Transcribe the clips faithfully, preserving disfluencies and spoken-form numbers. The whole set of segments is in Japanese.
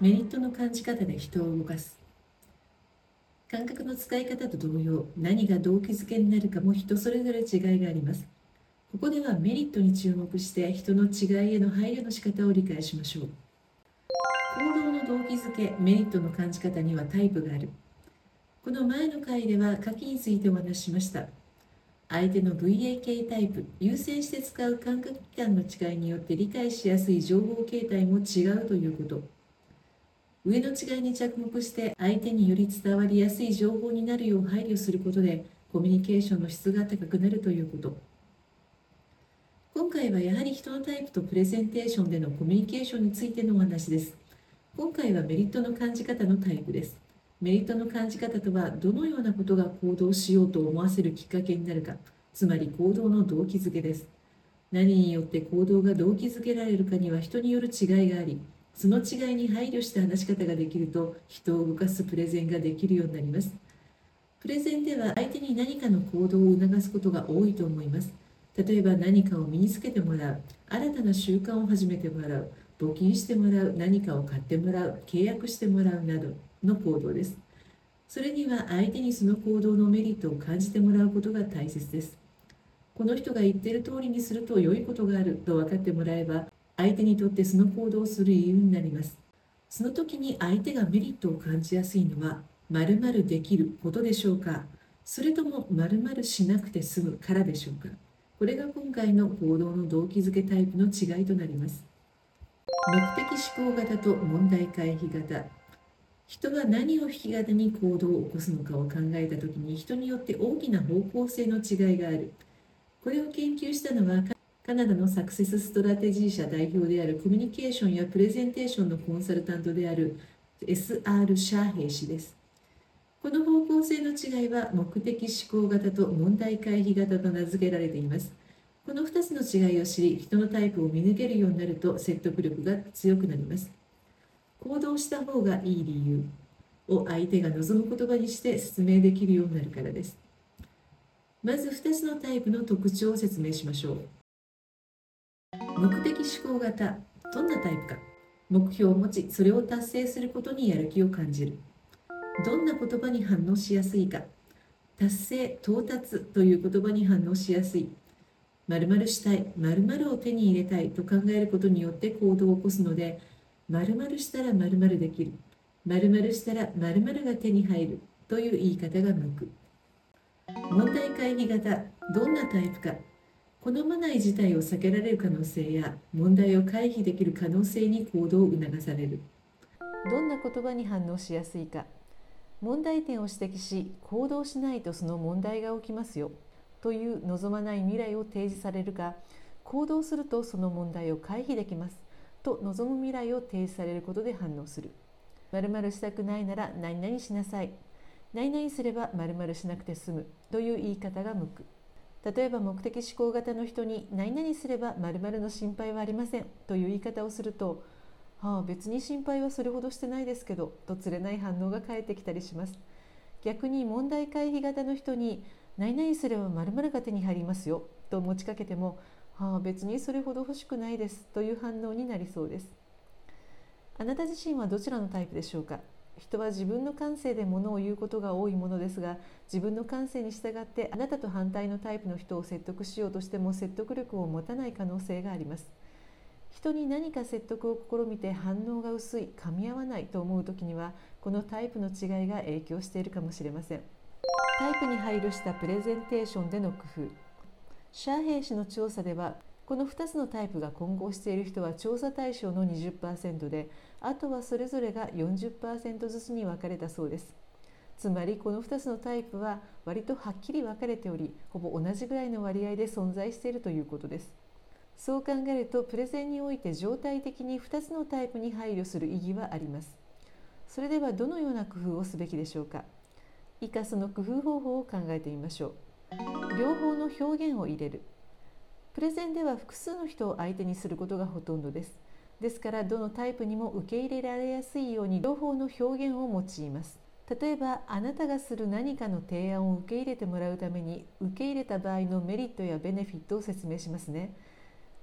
メリットの感じ方で人を動かす。感覚の使い方と同様、何が動機づけになるかも人それぞれ違いがあります。ここではメリットに注目して人の違いへの配慮の仕方を理解しましょう。行動の動機づけ、メリットの感じ方にはタイプがある。この前の回では書きについてお話ししました。相手の ブイエーケー タイプ、優先して使う感覚器官の違いによって理解しやすい情報形態も違うということ。上の違いに着目して相手により伝わりやすい情報になるよう配慮することでコミュニケーションの質が高くなるということ。今回はやはり人のタイプとプレゼンテーションでのコミュニケーションについてのお話です。今回はメリットの感じ方のタイプです。メリットの感じ方とはどのようなことが行動しようと思わせるきっかけになるか、つまり行動の動機づけです。何によって行動が動機づけられるかには人による違いがあり、その違いに配慮した話し方ができると人を動かすプレゼンができるようになります。プレゼンでは相手に何かの行動を促すことが多いと思います。例えば何かを身につけてもらう、新たな習慣を始めてもらう、募金してもらう、何かを買ってもらう、契約してもらうなどの行動です。それには相手にその行動のメリットを感じてもらうことが大切です。この人が言っている通りにすると良いことがあると分かってもらえば、相手にとってその行動をする理由になります。その時に相手がメリットを感じやすいのは、〇〇できることでしょうか、それとも〇〇しなくて済むからでしょうか。これが今回の行動の動機づけタイプの違いとなります。目的思考型と問題回避型。人は何を引き金に行動を起こすのかを考えたときに、人によって大きな方向性の違いがある。これを研究したのはカナダのサクセスストラテジー社代表であるコミュニケーションやプレゼンテーションのコンサルタントである エスアール シャーヘイ氏です。この方向性の違いは目的思考型と問題回避型と名付けられています。このふたつの違いを知り、人のタイプを見抜けるようになると説得力が強くなります。行動した方がいい理由を相手が望む言葉にして説明できるようになるからです。まずふたつのタイプの特徴を説明しましょう。目的思考型、どんなタイプか。目標を持ち、それを達成することにやる気を感じる。どんな言葉に反応しやすいか。達成、到達という言葉に反応しやすい。〇〇したい、〇〇を手に入れたいと考えることによって行動を起こすので、〇〇したら〇〇できる。〇〇したら〇〇が手に入るという言い方が向く。問題回避型、どんなタイプか。好まない事態を避けられる可能性や問題を回避できる可能性に行動を促される。 どんな言葉に反応しやすいか。問題点を指摘し、行動しないとその問題が起きますよという望まない未来を提示されるか、行動するとその問題を回避できますと望む未来を提示されることで反応する。〇〇したくないなら何々しなさい。何々すれば〇〇しなくて済むという言い方が向く。例えば目的思考型の人に何々すれば〇〇の心配はありませんという言い方をすると、はあ、別に心配はそれほどしてないですけどとつれない反応が返ってきたりします。逆に問題回避型の人に何々すれば〇〇が手に入りますよと持ちかけても、はあ、別にそれほど欲しくないですという反応になりそうです。あなた自身はどちらのタイプでしょうか。人は自分の感性で物を言うことが多いものですが、自分の感性に従ってあなたと反対のタイプの人を説得しようとしても説得力を持たない可能性があります。人に何か説得を試みて反応が薄い、噛み合わないと思うときには、このタイプの違いが影響しているかもしれません。タイプに配慮したプレゼンテーションでの工夫。シャーヘイ氏の調査では、このふたつのタイプが混合している人は調査対象の にじゅっパーセント で、あとはそれぞれが よんじゅっパーセント ずつに分かれたそうです。つまりこのふたつのタイプは割とはっきり分かれており、ほぼ同じぐらいの割合で存在しているということです。そう考えると、プレゼンにおいて常態的にふたつのタイプに配慮する意義はあります。それではどのような工夫をすべきでしょうか。以下その工夫方法を考えてみましょう。両方の表現を入れる。プレゼンでは複数の人を相手にすることがほとんどです。ですからどのタイプにも受け入れられやすいように両方の表現を用います。例えばあなたがする何かの提案を受け入れてもらうために、受け入れた場合のメリットやベネフィットを説明しますね。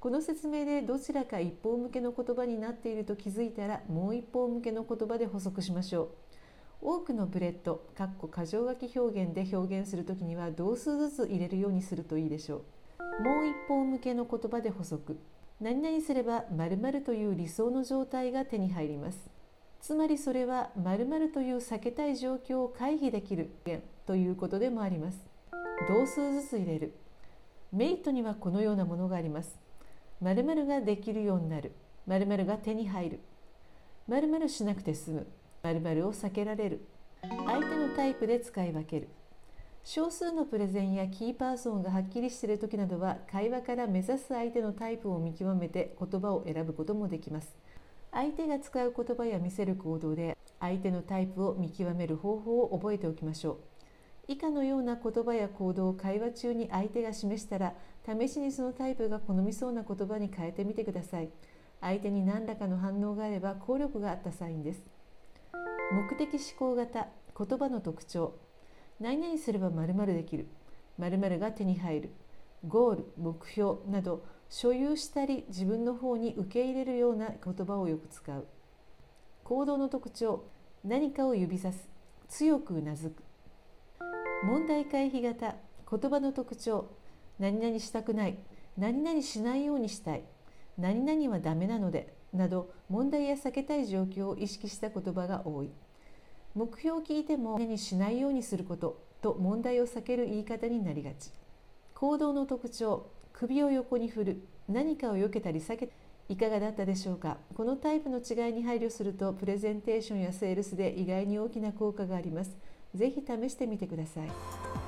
この説明でどちらか一方向けの言葉になっていると気づいたら、もう一方向けの言葉で補足しましょう。多くのブレッド（箇条書き表現）で表現するときには同数ずつ入れるようにするといいでしょう。もう一方向けの言葉で補足。何々すれば〇〇という理想の状態が手に入ります。つまりそれは〇〇という避けたい状況を回避できるということでもあります。同数ずつ入れる。メリットにはこのようなものがあります。〇〇ができるようになる。〇〇が手に入る。〇〇しなくて済む。〇〇を避けられる。相手のタイプで使い分ける。少数のプレゼンやキーパーソンがはっきりしているときなどは、会話から目指す相手のタイプを見極めて言葉を選ぶこともできます。相手が使う言葉や見せる行動で相手のタイプを見極める方法を覚えておきましょう。以下のような言葉や行動を会話中に相手が示したら、試しにそのタイプが好みそうな言葉に変えてみてください。相手に何らかの反応があれば効力があったサインです。目的思考型、言葉の特徴。何々すれば〇〇できる。〇〇が手に入る。ゴール、目標など、所有したり自分の方に受け入れるような言葉をよく使う。行動の特徴。何かを指さす。強くうなずく。問題回避型、言葉の特徴。何々したくない。何々しないようにしたい。何々はダメなので。など、問題や避けたい状況を意識した言葉が多い。目標を聞いても何々しないようにすることと問題を避ける言い方になりがち。行動の特徴。首を横に振る。何かを避けたり避けいかがだったでしょうか。このタイプの違いに配慮すると、プレゼンテーションやセールスで意外に大きな効果があります。ぜひ試してみてください。